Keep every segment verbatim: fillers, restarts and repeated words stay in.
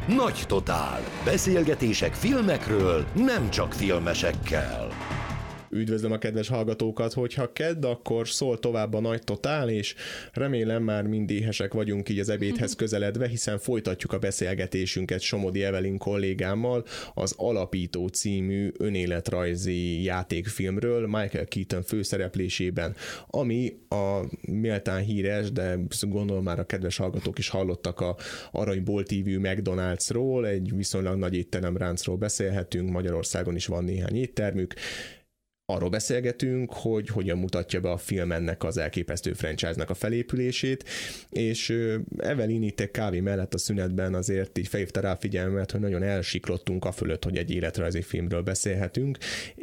Nagy Totál. Beszélgetések filmekről, nem csak filmesekkel. Üdvözlöm a kedves hallgatókat, hogyha kedd, akkor szól tovább a Nagy Totál, és remélem már mind éhesek vagyunk így az ebédhez közeledve, hiszen folytatjuk a beszélgetésünket Somodi Evelyn kollégámmal az Alapító című önéletrajzi játékfilmről, Michael Keaton főszereplésében, ami a méltán híres, de gondolom már a kedves hallgatók is hallottak a Aranyból té vé McDonald'sról, egy viszonylag nagy étteremráncról beszélhetünk, Magyarországon is van néhány éttermük. Arról beszélgetünk, hogy hogyan mutatja be a film ennek az elképesztő franchise-nak a felépülését, és Evelyn itt egy kávé mellett a szünetben azért így felhívta rá a figyelmet, hogy nagyon elsiklottunk a fölött, hogy egy életrajzi filmről beszélhetünk,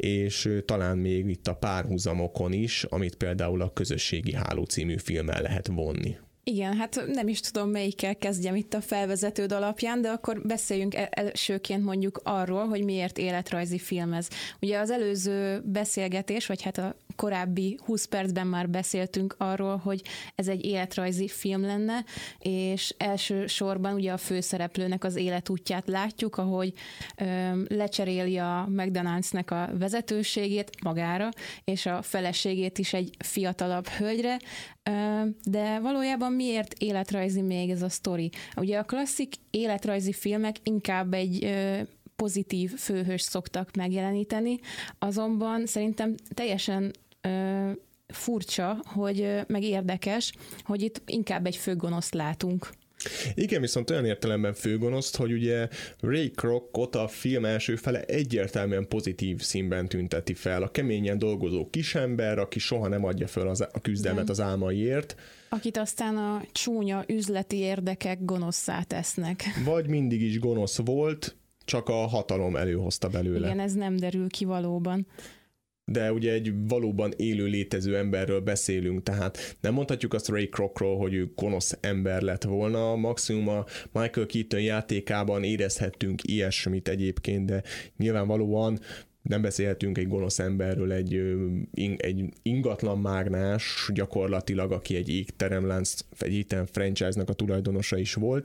és talán még itt a párhuzamokon is, amit például a Közösségi Háló című filmmel lehet vonni. Igen, hát nem is tudom, melyikkel kezdjem itt a felvezetőd alapján, de akkor beszéljünk elsőként mondjuk arról, hogy miért életrajzi film ez. Ugye az előző beszélgetés, vagy hát a korábbi húsz percben már beszéltünk arról, hogy ez egy életrajzi film lenne, és elsősorban ugye a főszereplőnek az életútját látjuk, ahogy ö, lecseréli a McDonald'snek a vezetőségét magára, és a feleségét is egy fiatalabb hölgyre, ö, de valójában miért életrajzi még ez a sztori? Ugye a klasszik életrajzi filmek inkább egy ö, pozitív főhős szoktak megjeleníteni, azonban szerintem teljesen ö, furcsa, hogy ö, meg érdekes, hogy itt inkább egy főgonoszt látunk. Igen, viszont olyan értelemben főgonoszt, hogy ugye Ray Krocot a film első fele egyértelműen pozitív színben tünteti fel. A keményen dolgozó kisember, aki soha nem adja fel az, a küzdelmet az álmaiért. Akit aztán a csúnya üzleti érdekek gonoszszá tesznek. Vagy mindig is gonosz volt, csak a hatalom előhozta belőle. Igen, ez nem derül ki valóban. De ugye egy valóban élő létező emberről beszélünk, tehát nem mondhatjuk azt Ray Krocról, hogy ő gonosz ember lett volna, maximum a Michael Keaton játékában érezhettünk ilyesmit egyébként, de nyilvánvalóan nem beszélhetünk egy gonosz emberről, egy, egy ingatlan mágnás gyakorlatilag, aki egy étteremlánc, egy étterem franchise-nak a tulajdonosa is volt,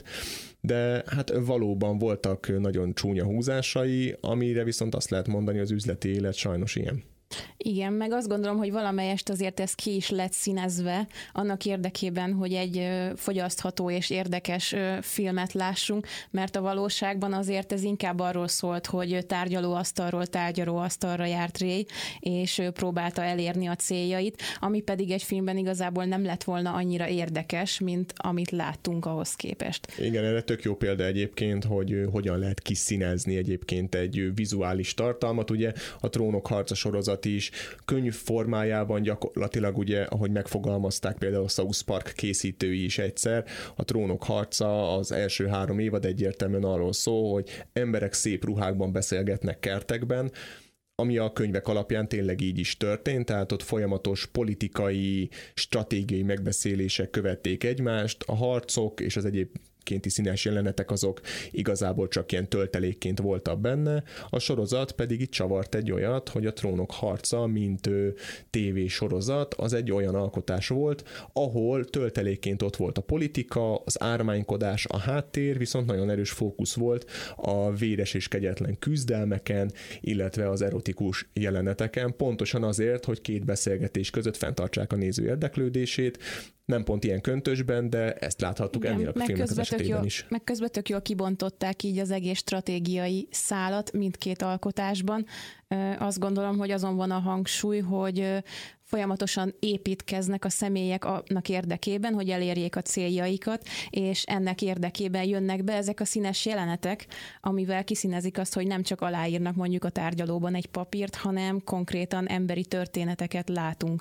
de hát valóban voltak nagyon csúnya húzásai, amire viszont azt lehet mondani, az üzleti élet sajnos ilyen. Igen, meg azt gondolom, hogy valamelyest azért ez ki is lett színezve annak érdekében, hogy egy fogyasztható és érdekes filmet lássunk, mert a valóságban azért ez inkább arról szólt, hogy tárgyalóasztalról tárgyalóasztalra járt Ray, és próbálta elérni a céljait, ami pedig egy filmben igazából nem lett volna annyira érdekes, mint amit láttunk ahhoz képest. Igen, erre tök jó példa egyébként, hogy hogyan lehet kiszínezni egyébként egy vizuális tartalmat. Ugye a Trónok harca sorozat is könyv formájában gyakorlatilag ugye, ahogy megfogalmazták például a South Park készítői is egyszer, a Trónok harca az első három évad egyértelműen arról szól, hogy emberek szép ruhákban beszélgetnek kertekben, ami a könyvek alapján tényleg így is történt, tehát ott folyamatos politikai, stratégiai megbeszélések követték egymást, a harcok és az egyéb kénti színes jelenetek azok igazából csak ilyen töltelékként voltak benne, a sorozat pedig itt csavart egy olyat, hogy a Trónok harca, mint tévésorozat, az egy olyan alkotás volt, ahol töltelékként ott volt a politika, az ármánykodás, a háttér, viszont nagyon erős fókusz volt a véres és kegyetlen küzdelmeken, illetve az erotikus jeleneteken, pontosan azért, hogy két beszélgetés között fenntartsák a néző érdeklődését, nem pont ilyen köntösben, de ezt láthattuk Igen, ennél a filmnek az esetében jól, is. Meg közben tök jól kibontották így az egész stratégiai szálat mindkét alkotásban. Azt gondolom, hogy azon van a hangsúly, hogy folyamatosan építkeznek a személyek annak érdekében, hogy elérjék a céljaikat, és ennek érdekében jönnek be ezek a színes jelenetek, amivel kiszínezik azt, hogy nem csak aláírnak mondjuk a tárgyalóban egy papírt, hanem konkrétan emberi történeteket látunk.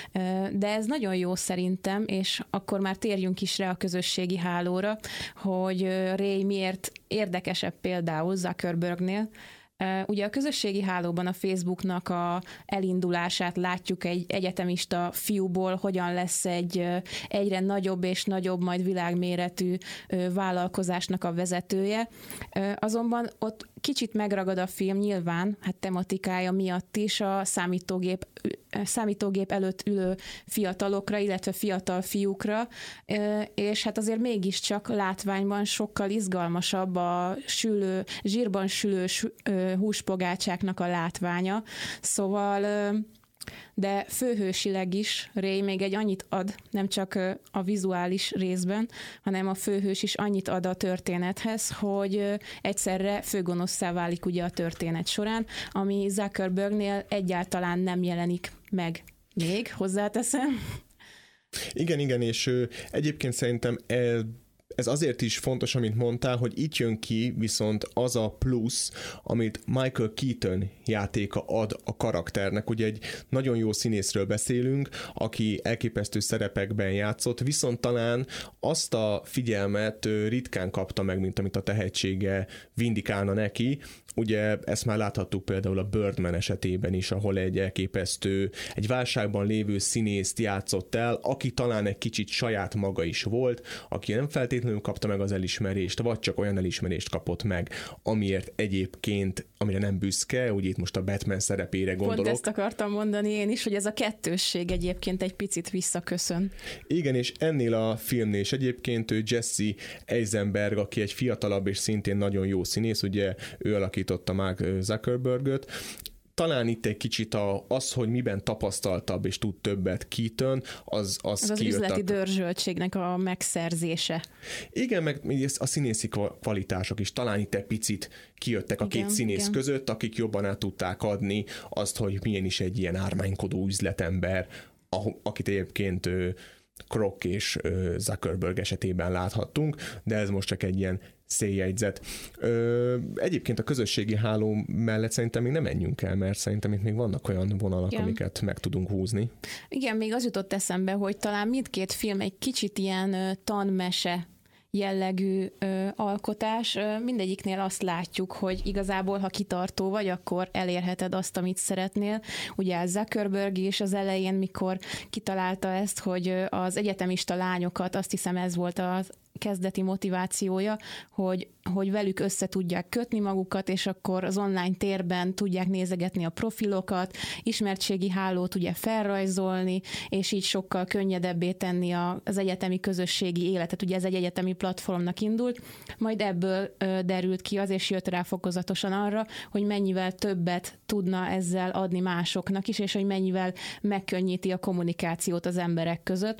De ez nagyon jó szerintem, és akkor már térjünk is rá a közösségi hálóra, hogy Ray miért érdekesebb például Zuckerbergnél, Ugye a közösségi hálóban a Facebooknak a elindulását látjuk egy egyetemista fiúból, hogyan lesz egy egyre nagyobb és nagyobb, majd világméretű vállalkozásnak a vezetője. Azonban ott kicsit megragad a film nyilván, hát tematikája miatt is a számítógép, számítógép előtt ülő fiatalokra, illetve fiatal fiúkra, és hát azért mégiscsak látványban sokkal izgalmasabb a sülő, zsírban sülő húspogácsáknak a látványa. Szóval, de főhősileg is Ray még egy annyit ad, nem csak a vizuális részben, hanem a főhős is annyit ad a történethez, hogy egyszerre főgonosszá válik ugye a történet során, ami Zuckerbergnél egyáltalán nem jelenik meg. Még hozzáteszem. Igen, igen, és ö, egyébként szerintem el ez azért is fontos, amit mondtál, hogy itt jön ki viszont az a plusz, amit Michael Keaton játéka ad a karakternek. Ugye egy nagyon jó színészről beszélünk, aki elképesztő szerepekben játszott, viszont talán azt a figyelmet ritkán kapta meg, mint amit a tehetsége vindikálna neki. Ugye ezt már láthattuk például a Birdman esetében is, ahol egy elképesztő, egy válságban lévő színészt játszott el, aki talán egy kicsit saját maga is volt, aki nem feltétlenül kapta meg az elismerést, vagy csak olyan elismerést kapott meg, amiért egyébként, amire nem büszke, ugye itt most a Batman szerepére gondolok. Pont ezt akartam mondani én is, hogy ez a kettősség egyébként egy picit visszaköszön. Igen, és ennél a filmnél is egyébként ő Jesse Eisenberg, aki egy fiatalabb és szintén nagyon jó színész, ugye ő alakította Mark Zuckerbergöt. Talán itt egy kicsit a, az, hogy miben tapasztaltabb és tud többet Keaton, az az, az, az üzleti dörzsöltségnek a megszerzése. Igen, meg a színészi kvalitások is talán itt egy picit kijöttek a igen, két színész igen. között, akik jobban át tudták adni azt, hogy milyen is egy ilyen ármánykodó üzletember, akit egyébként Kroc és Zuckerberg esetében láthattunk, de ez most csak egy ilyen széljegyzet. Ö, egyébként a közösségi háló mellett szerintem még nem menjünk el, mert szerintem itt még vannak olyan vonalak, igen. amiket meg tudunk húzni. Igen, még az jutott eszembe, hogy talán mindkét film egy kicsit ilyen ö, tanmese jellegű ö, alkotás. Ö, mindegyiknél azt látjuk, hogy igazából, ha kitartó vagy, akkor elérheted azt, amit szeretnél. Ugye Zuckerberg is az elején, mikor kitalálta ezt, hogy az egyetemista lányokat, azt hiszem ez volt az kezdeti motivációja, hogy, hogy velük össze tudják kötni magukat, és akkor az online térben tudják nézegetni a profilokat, ismertségi hálót ugye felrajzolni, és így sokkal könnyedebbé tenni a, az egyetemi közösségi életet. Ugye ez egy egyetemi platformnak indult, majd ebből ö, derült ki az, és jött rá fokozatosan arra, hogy mennyivel többet tudna ezzel adni másoknak is, és hogy mennyivel megkönnyíti a kommunikációt az emberek között.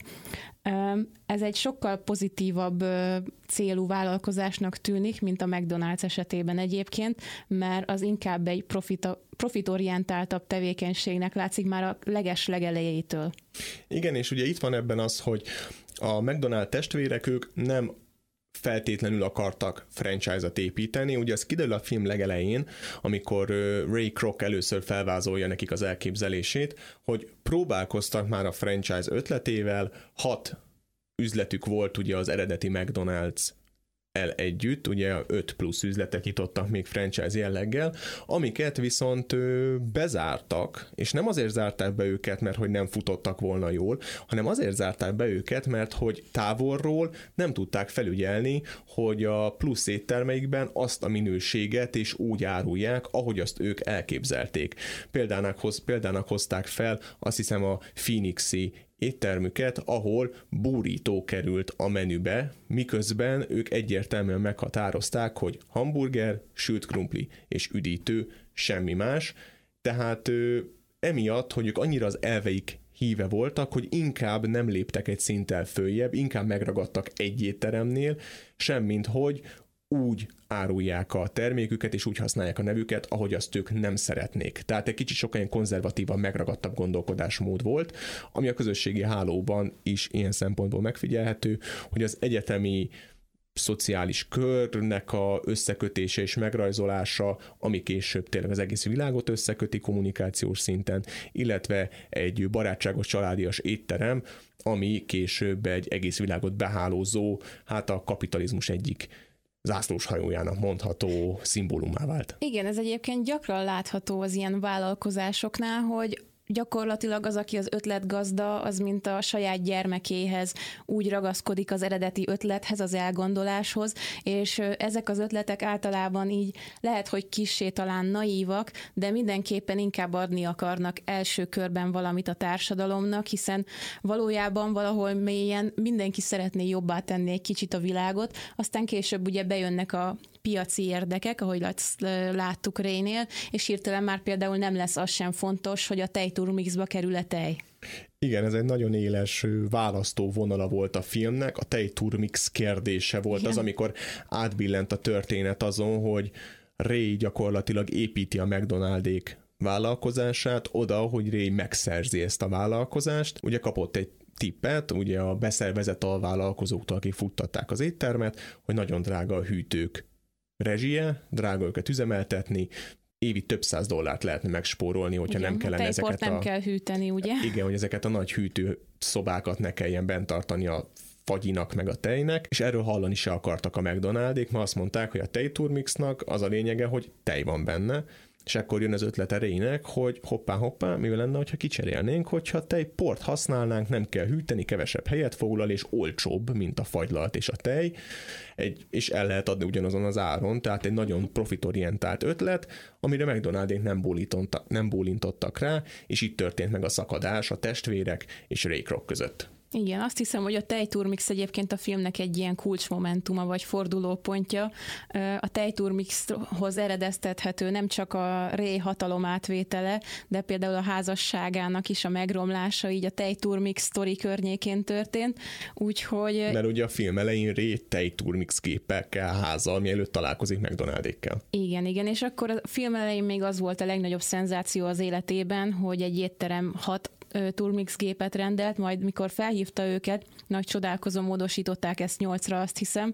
Ez egy sokkal pozitívabb célú vállalkozásnak tűnik, mint a McDonald's esetében egyébként, mert az inkább egy profita, profitorientáltabb tevékenységnek látszik már a leges legelejétől. Igen, és ugye itt van ebben az, hogy a McDonald's testvérek ők nem feltétlenül akartak franchise-ot építeni. Ugye ez kiderül a film legelején, amikor Ray Kroc először felvázolja nekik az elképzelését, hogy próbálkoztak már a franchise ötletével, hat üzletük volt ugye az eredeti McDonald's el együtt, ugye öt plusz üzletet nyitottak még franchise jelleggel, amiket viszont ö, bezártak, és nem azért zárták be őket, mert hogy nem futottak volna jól, hanem azért zárták be őket, mert hogy távolról nem tudták felügyelni, hogy a plusz éttermeikben azt a minőséget és úgy árulják, ahogy azt ők elképzelték. Példának, hoz, példának hozták fel azt hiszem a Phoenixi éttermüket, ahol burrito került a menübe, miközben ők egyértelműen meghatározták, hogy hamburger, sült krumpli és üdítő, semmi más. Tehát ö, emiatt, hogy ők annyira az elveik híve voltak, hogy inkább nem léptek egy szinttel följebb, inkább megragadtak egy étteremnél, semmint hogy úgy árulják a terméküket, és úgy használják a nevüket, ahogy azt ők nem szeretnék. Tehát egy kicsit sokkal ilyen konzervatívan megragadtabb gondolkodásmód volt, ami a közösségi hálóban is ilyen szempontból megfigyelhető, hogy az egyetemi szociális körnek a összekötése és megrajzolása, ami később tényleg az egész világot összeköti kommunikációs szinten, illetve egy barátságos családias étterem, ami később egy egész világot behálózó, hát a kapitalizmus egyik zászlóshajójának mondható szimbólumá vált. Igen, ez egyébként gyakran látható az ilyen vállalkozásoknál, hogy gyakorlatilag az, aki az ötletgazda, az mint a saját gyermekéhez úgy ragaszkodik az eredeti ötlethez, az elgondoláshoz, és ezek az ötletek általában így lehet, hogy kissé talán naívak, de mindenképpen inkább adni akarnak első körben valamit a társadalomnak, hiszen valójában valahol mélyen mindenki szeretné jobbá tenni egy kicsit a világot, aztán később ugye bejönnek a piaci érdekek, ahogy láttuk Raynél, és hirtelen már például nem lesz az sem fontos, hogy a tejturmixba kerül a tej. Igen, ez egy nagyon éles választó vonala volt a filmnek, a tejturmix kérdése volt. Igen. Az, amikor átbillent a történet azon, hogy Ray gyakorlatilag építi a McDonaldék vállalkozását oda, hogy Ray megszerzi ezt a vállalkozást. Ugye kapott egy tippet, ugye a beszervezett alvállalkozóktól, akik futtatták az éttermet, hogy nagyon drága a hűtők rezsie, drága őket üzemeltetni, évi több száz dollárt lehetne megspórolni, hogyha igen, nem kellene a ezeket nem a... kell hűteni, ugye? Igen, hogy ezeket a nagy hűtő szobákat ne kelljen bent tartani a fagyinak meg a tejnek, és erről hallani se akartak a McDonaldék, ma azt mondták, hogy a tejturmixnak az a lényege, hogy tej van benne, és akkor jön az ötlete Raynek, hogy hoppá-hoppá, mivel lenne, hogyha kicserélnénk, hogyha tejport használnánk, nem kell hűteni, kevesebb helyet foglal, és olcsóbb, mint a fagylalt és a tej, egy, és el lehet adni ugyanazon az áron, tehát egy nagyon profitorientált ötlet, amire McDonaldék nem, nem bólintottak rá, és itt történt meg a szakadás a testvérek és Ray Kroc között. Igen, azt hiszem, hogy a tejturmix egyébként a filmnek egy ilyen kulcsmomentuma vagy fordulópontja. A tejturmixhoz eredeztethető nem csak a Ray hatalom átvétele, de például a házasságának is a megromlása így a tejturmix sztori környékén történt, úgyhogy... Mert ugye a film elején Ray tejturmix gépekkel házal, mielőtt találkozik McDonaldékkel. Igen, igen, és akkor a film elején még az volt a legnagyobb szenzáció az életében, hogy egy étterem hat turmix gépet rendelt, majd mikor felhívta őket, nagy csodálkozó módosították ezt nyolcra, azt hiszem,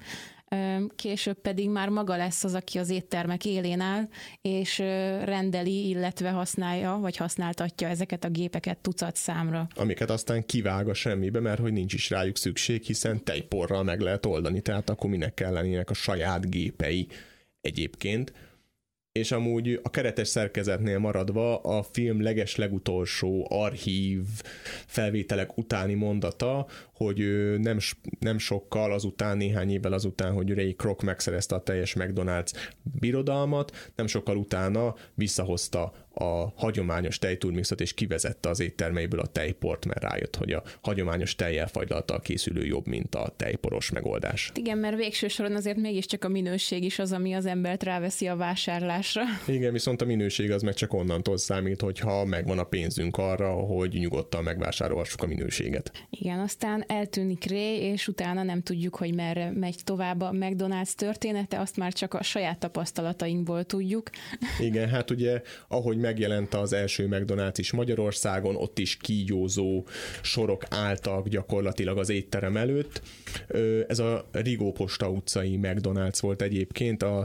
később pedig már maga lesz az, aki az éttermek élén áll, és rendeli, illetve használja, vagy használtatja ezeket a gépeket tucat számra. Amiket aztán kivág a semmibe, mert hogy nincs is rájuk szükség, hiszen tejporral meg lehet oldani, tehát akkor minek kell lennének a saját gépei egyébként. És amúgy a keretes szerkezetnél maradva a film leges-legutolsó archív felvételek utáni mondata, hogy nem, nem sokkal azután, néhány évvel azután, hogy Ray Kroc megszerezte a teljes McDonald's birodalmat, nem sokkal utána visszahozta a hagyományos tejturmixot, és kivezette az éttermeiből a tejport, mert rájött, hogy a hagyományos tejjel fagylalttal készülő jobb, mint a tejporos megoldás. Igen, mert végső soron azért mégiscsak a minőség is az, ami az embert ráveszi a vásárlásra. Igen, viszont a minőség az meg csak onnantól számít, hogyha megvan a pénzünk arra, hogy nyugodtan megvásárolhassuk a minőséget. Igen, aztán eltűnik Ray, és utána nem tudjuk, hogy merre megy tovább a McDonald's története, azt már csak a saját tapasztalatainkból tudjuk. Igen, hát ugye, ahogy megjelent az első McDonald's is Magyarországon, ott is kígyózó sorok álltak gyakorlatilag az étterem előtt. Ez a Rigó Posta utcai McDonald's volt egyébként, a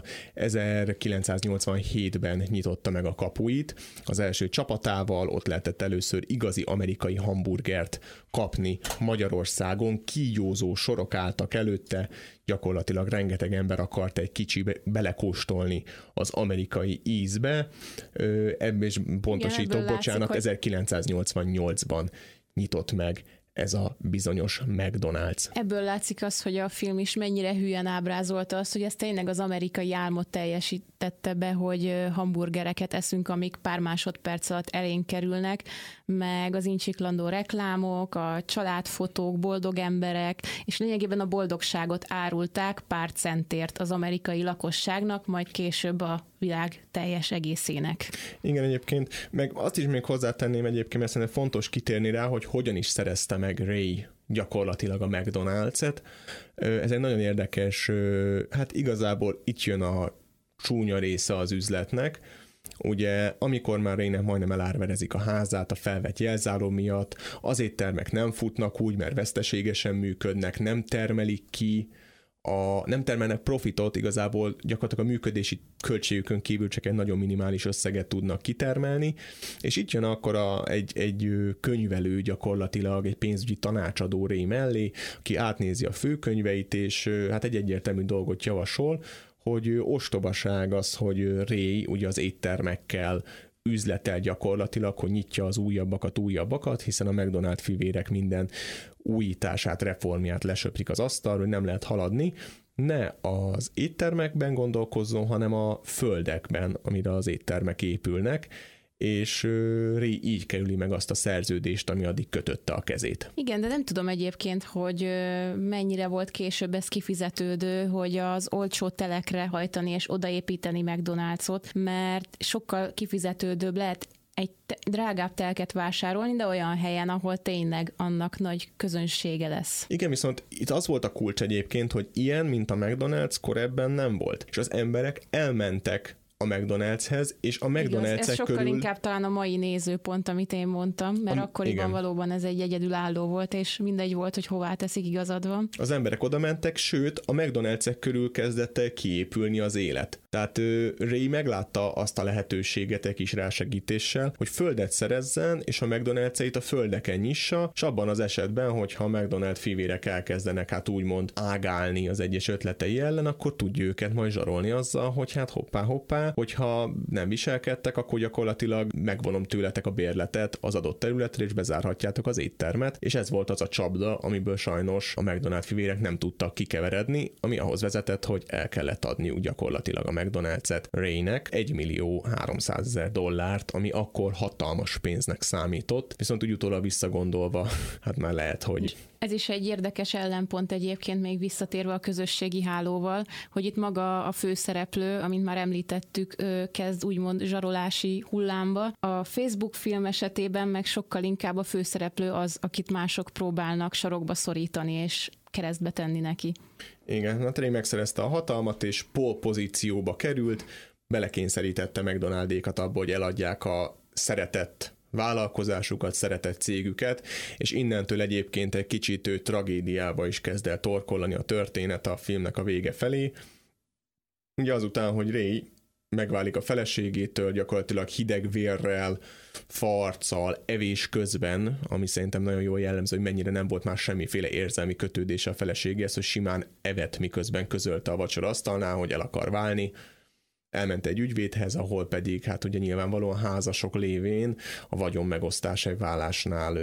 ezerkilencszáznyolcvanhétben nyitotta meg a kapuit. Az első csapatával ott lehetett először igazi amerikai hamburgert kapni Magyarországon. Kígyózó sorok álltak előtte, gyakorlatilag rengeteg ember akart egy kicsi belekóstolni az amerikai ízbe. Ebből is pontosítok, bocsánat, látszik, ezerkilencszáznyolcvannyolcban nyitott meg ez a bizonyos McDonald's. Ebből látszik az, hogy a film is mennyire hülyen ábrázolta azt, hogy ez tényleg az amerikai álmot teljesítette be, hogy hamburgereket eszünk, amik pár másodperc alatt elénk kerülnek, meg az incsiklandó reklámok, a családfotók, boldog emberek, és lényegében a boldogságot árulták pár centért az amerikai lakosságnak, majd később a világ teljes egészének. Igen, egyébként, meg azt is még hozzátenném egyébként, mert szerintem fontos kitérni rá, hogy hogyan is szerezte meg Ray gyakorlatilag a McDonald's-et. Ez egy nagyon érdekes, hát igazából itt jön a csúnya része az üzletnek. Ugye, amikor már Raynek majdnem elárverezik a házát a felvett jelzáló miatt, az éttermek nem futnak úgy, mert veszteségesen működnek, nem termelik ki a, nem termelnek profitot, igazából gyakorlatilag a működési költségükön kívül csak egy nagyon minimális összeget tudnak kitermelni, és itt jön akkor a, egy, egy könyvelő gyakorlatilag, egy pénzügyi tanácsadó Ray mellé, aki átnézi a főkönyveit, és hát egy egyértelmű dolgot javasol, hogy ostobaság az, hogy Ray ugye az éttermekkel üzletel gyakorlatilag, hogy nyitja az újabbakat, újabbakat, hiszen a McDonald's fivérek minden újítását, reformját lesöprik az asztalra, hogy nem lehet haladni. Ne az éttermekben gondolkozzon, hanem a földekben, amire az éttermek épülnek, és Ray így kerüli meg azt a szerződést, ami addig kötötte a kezét. Igen, de nem tudom egyébként, hogy mennyire volt később ez kifizetődő, hogy az olcsó telekre hajtani és odaépíteni McDonald's-ot, mert sokkal kifizetődőbb lehet egy drágább telket vásárolni, de olyan helyen, ahol tényleg annak nagy közönsége lesz. Igen, viszont itt az volt a kulcs egyébként, hogy ilyen, mint a McDonald's korábban nem volt. És az emberek elmentek a McDonald'shez, és a McDonald's-ek ez sokkal körül... inkább talán a mai nézőpont, amit én mondtam, mert a, akkoriban igen. valóban ez egy egyedülálló volt, és mindegy volt, hogy hová teszik, igazad van. Az emberek oda mentek, sőt, a McDonald's-ek körül kezdett el kiépülni az élet. Tehát Ray meglátta azt a lehetőséget egy kis rásegítéssel, hogy földet szerezzen, és a McDonald's-eit a földeken nyissa, és abban az esetben, hogyha a McDonald's fivérek elkezdenek hát úgymond ágálni az egyes ötletei ellen, akkor tudja őket majd zsarolni azzal, hogy hát hoppá, hoppá, hogyha nem viselkedtek, akkor gyakorlatilag megvonom tőletek a bérletet az adott területre, és bezárhatjátok az éttermet, és ez volt az a csapda, amiből sajnos a McDonald's fivérek nem tudtak kikeveredni, ami ahhoz vezetett, hogy el kellett adniuk gyakorlatilag a McDonald's-et Raynek egy millió háromszázezer dollárt, ami akkor hatalmas pénznek számított, viszont úgy utólag visszagondolva, hát már lehet, hogy... Ez is egy érdekes ellenpont egyébként, még visszatérve a közösségi hálóval, hogy itt maga a főszereplő, amint már említettük, kezd úgymond zsarolási hullámba. A Facebook film esetében meg sokkal inkább a főszereplő az, akit mások próbálnak sarokba szorítani és keresztbe tenni neki. Igen, a Ray megszerezte a hatalmat, és pole pozícióba került, belekényszerítette McDonaldékat abba, hogy eladják a szeretett vállalkozásukat, szeretett cégüket, és innentől egyébként egy kicsit ő tragédiába is kezd el torkollani a történet a filmnek a vége felé. Ugye azután, hogy Ray megválik a feleségétől, gyakorlatilag hideg vérrel, farccal, evés közben, ami szerintem nagyon jól jellemző, hogy mennyire nem volt már semmiféle érzelmi kötődése a feleségéhez, hogy simán evett, miközben közölte a vacsora asztalnál, hogy el akar válni. Elment egy ügyvédhez, ahol pedig hát ugye nyilvánvalóan házasok lévén a vagyon megosztás egy vállásnál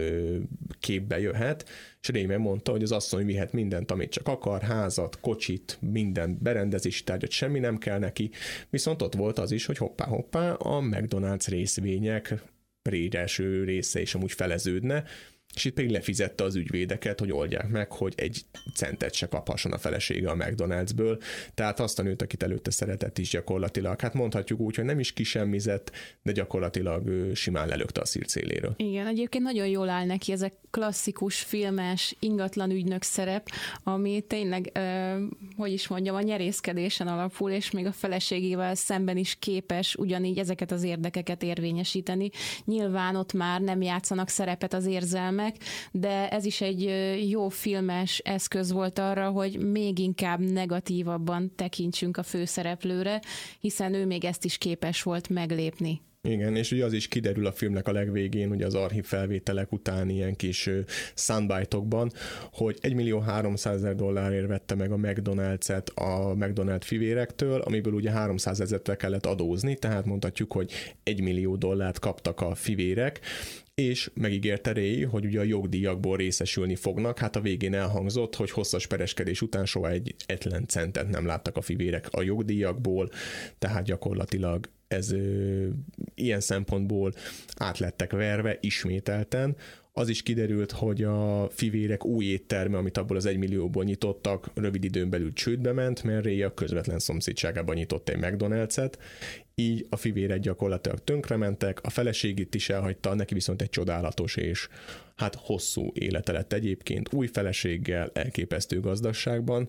képbe jöhet, és Ray mondta, hogy az asszony vihet mindent, amit csak akar, házat, kocsit, minden berendezési tárgyat, semmi nem kell neki, viszont ott volt az is, hogy hoppá-hoppá, a McDonald's részvények Ray első része is amúgy feleződne, és itt pedig lefizette az ügyvédeket, hogy oldják meg, hogy egy centet se kaphasson a felesége a McDonald'sből. Tehát azt a nőt, akit előtte szeretett is gyakorlatilag, hát mondhatjuk úgy, hogy nem is kisemmizett, de gyakorlatilag ő simán lelökte a szírcéléről. Igen, egyébként nagyon jól áll neki ez a klasszikus filmes ingatlan ügynök szerep, ami tényleg, eh, hogy is mondjam, a nyerészkedésen alapul, és még a feleségével szemben is képes ugyanígy ezeket az érdekeket érvényesíteni. Nyilván ott már nem játszanak szerepet az érzelmek, de ez is egy jó filmes eszköz volt arra, hogy még inkább negatívabban tekintsünk a főszereplőre, hiszen ő még ezt is képes volt meglépni. Igen, és ugye az is kiderül a filmnek a legvégén, ugye az archív felvételek után ilyen kis soundbite-okban, hogy egy millió háromszázezer dollárért vette meg a McDonald's-et a McDonald's fivérektől, amiből ugye háromszázezerre kellett adózni, tehát mondhatjuk, hogy egy millió dollárt kaptak a fivérek, és megígérte Ray, hogy ugye a jogdíjakból részesülni fognak, hát a végén elhangzott, hogy hosszas pereskedés után soha egy etlen centet nem láttak a fivérek a jogdíjakból, tehát gyakorlatilag ez ö, ilyen szempontból át lettek verve ismételten. Az is kiderült, hogy a fivérek új étterme, amit abból az egymillióból nyitottak, rövid időn belül csődbe ment, mert Ray a közvetlen szomszédságában nyitott egy McDonald's-et, így a fivérek gyakorlatilag tönkrementek, a feleségét is elhagyta, neki viszont egy csodálatos és hát hosszú élete lett egyébként, új feleséggel, elképesztő gazdaságban,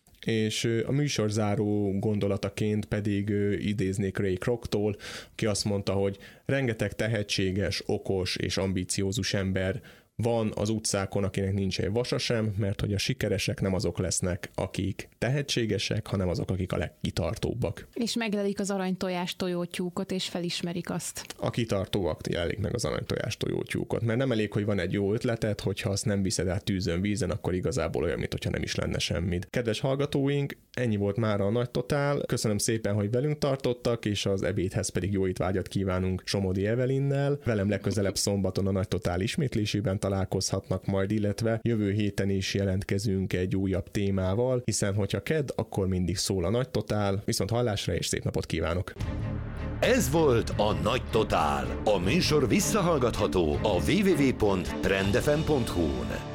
és a műsorzáró gondolataként pedig idéznék Ray Kroc-tól, aki azt mondta, hogy rengeteg tehetséges, okos és ambiciózus ember Van az utcákon, akinek nincs egy vasa sem, mert hogy a sikeresek nem azok lesznek, akik tehetségesek, hanem azok, akik a legkitartóbbak. És meglelik az aranytojás tojótyúkot, és felismerik azt. A kitartóak jelik meg az aranytojás tojótyúkot, mert nem elég, hogy van egy jó ötleted, hogyha azt nem viszed át tűzön, vízen, akkor igazából olyan, mintha nem is lenne semmit. Kedves hallgatóink, ennyi volt már a Nagy Totál. Köszönöm szépen, hogy velünk tartottak, és az ebédhez pedig jó étvágyat kívánunk Somodi Evelinnel. Velem legközelebb szombaton a Nagy Totál ismétlésében találkozhatnak majd, illetve jövő héten is jelentkezünk egy újabb témával, hiszen hogyha kedd, akkor mindig szól a Nagy Totál. Viszont hallásra és szép napot kívánok! Ez volt a Nagy Totál. A műsor visszahallgatható a double-u double-u double-u pont trend f m pont hu-n.